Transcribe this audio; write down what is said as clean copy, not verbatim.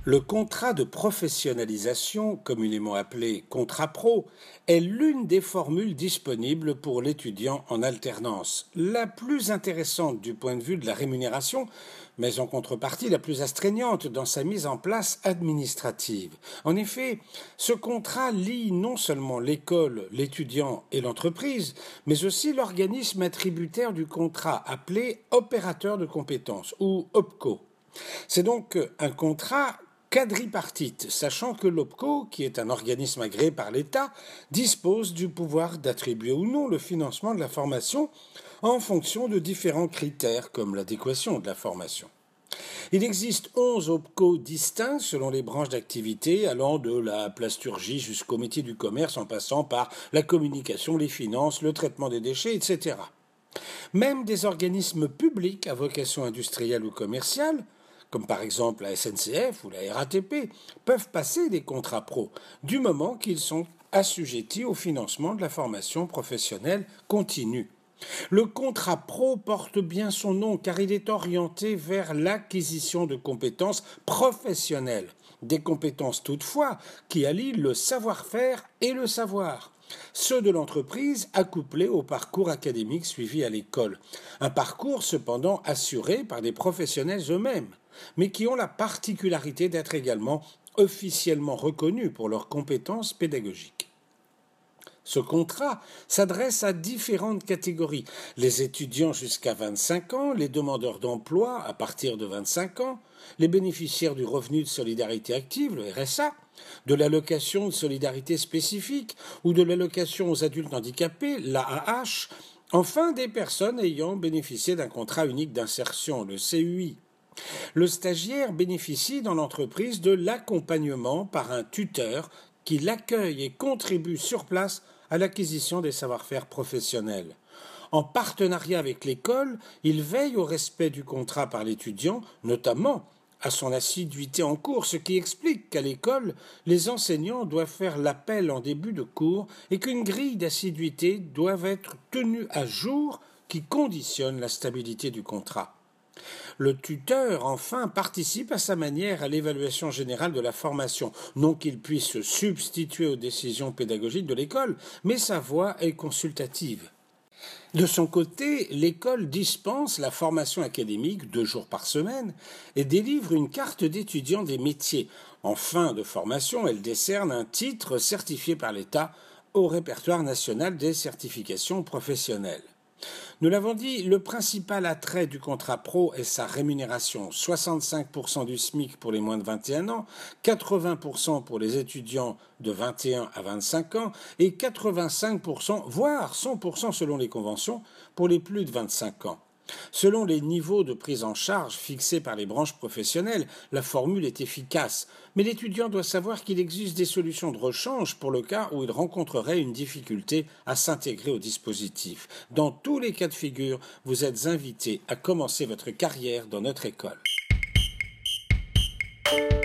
Le contrat de professionnalisation, communément appelé contrat pro, est l'une des formules disponibles pour l'étudiant en alternance, la plus intéressante du point de vue de la rémunération, mais en contrepartie la plus astreignante dans sa mise en place administrative. En effet, ce contrat lie non seulement l'école, l'étudiant et l'entreprise, mais aussi l'organisme attributaire du contrat appelé opérateur de compétences ou OPCO. C'est donc un contrat quadripartite, sachant que l'OPCO, qui est un organisme agréé par l'État, dispose du pouvoir d'attribuer ou non le financement de la formation en fonction de différents critères comme l'adéquation de la formation. Il existe 11 OPCO distincts selon les branches d'activité, allant de la plasturgie jusqu'au métier du commerce en passant par la communication, les finances, le traitement des déchets, etc. Même des organismes publics à vocation industrielle ou commerciale, comme par exemple la SNCF ou la RATP, peuvent passer des contrats pro, du moment qu'ils sont assujettis au financement de la formation professionnelle continue. Le contrat pro porte bien son nom car il est orienté vers l'acquisition de compétences professionnelles, des compétences toutefois qui allient le savoir-faire et le savoir. Ceux de l'entreprise accouplés au parcours académique suivi à l'école. Un parcours cependant assuré par des professionnels eux-mêmes, mais qui ont la particularité d'être également officiellement reconnus pour leurs compétences pédagogiques. Ce contrat s'adresse à différentes catégories. Les étudiants jusqu'à 25 ans, les demandeurs d'emploi à partir de 25 ans, les bénéficiaires du revenu de solidarité active, le RSA, de l'allocation de solidarité spécifique ou de l'allocation aux adultes handicapés, l'AAH, enfin des personnes ayant bénéficié d'un contrat unique d'insertion, le CUI. Le stagiaire bénéficie dans l'entreprise de l'accompagnement par un tuteur qui l'accueille et contribue sur place à l'acquisition des savoir-faire professionnels. En partenariat avec l'école, il veille au respect du contrat par l'étudiant, notamment à son assiduité en cours, ce qui explique qu'à l'école, les enseignants doivent faire l'appel en début de cours et qu'une grille d'assiduité doit être tenue à jour qui conditionne la stabilité du contrat. Le tuteur, enfin, participe à sa manière à l'évaluation générale de la formation. Non qu'il puisse se substituer aux décisions pédagogiques de l'école, mais sa voix est consultative. De son côté, l'école dispense la formation académique 2 jours par semaine et délivre une carte d'étudiant des métiers. En fin de formation, elle décerne un titre certifié par l'État au répertoire national des certifications professionnelles. Nous l'avons dit, le principal attrait du contrat pro est sa rémunération, 65% du SMIC pour les moins de 21 ans, 80% pour les étudiants de 21 à 25 ans et 85%, voire 100% selon les conventions, pour les plus de 25 ans. Selon les niveaux de prise en charge fixés par les branches professionnelles, la formule est efficace, mais l'étudiant doit savoir qu'il existe des solutions de rechange pour le cas où il rencontrerait une difficulté à s'intégrer au dispositif. Dans tous les cas de figure, vous êtes invité à commencer votre carrière dans notre école.